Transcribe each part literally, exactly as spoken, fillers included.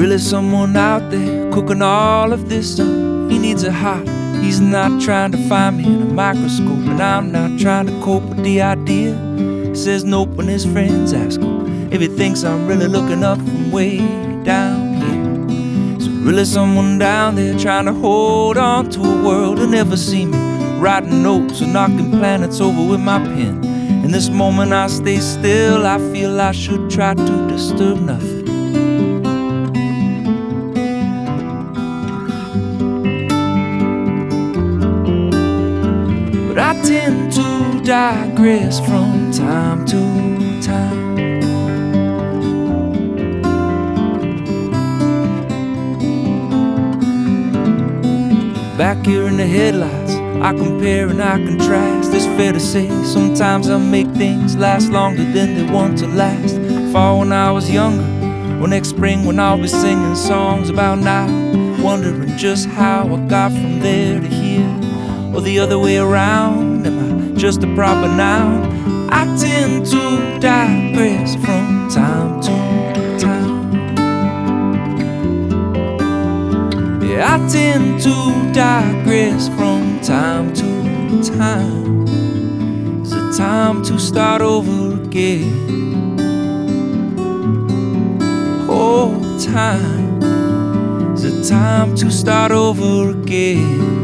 really someone out there cooking all of this up. He needs a heart. He's not trying to find me in a microscope, and I'm not trying to cope with the idea. He says nope when his friends ask him if he thinks I'm really looking up from way down here. Is there really someone down there trying to hold on to a world who'll never see me writing notes or knocking planets over with my pen? In this moment I stay still. I feel I should try to disturb nothing. But I tend to digress from time to time. Back here in the headlights, I compare and I contrast. It's fair to say sometimes I make things last longer than they want to last. Fall when I was younger, or next spring when I'll be singing songs about now, wondering just how I got from there to here, or the other way around. Am I just a proper noun? I tend to digress from time to time. Yeah, I tend to digress from time to time. Is it time to start over again? Oh, time. Is it time to start over again?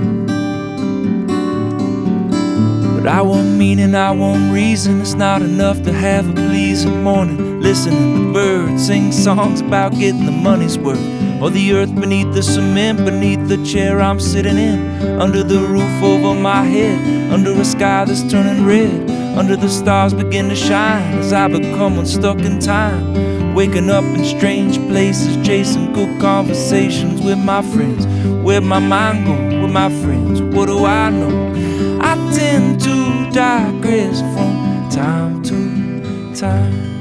But I want meaning, I want reason. It's not enough to have a pleasing morning listening to birds sing songs about getting the money's worth, or the earth beneath the cement, beneath the chair I'm sitting in, under the roof over my head, under a sky that's turning red, under the stars begin to shine as I become unstuck in time, waking up in strange places, chasing good conversations with my friends. Where'd my mind go with my friends? What do I know? I tend to digress from time to time.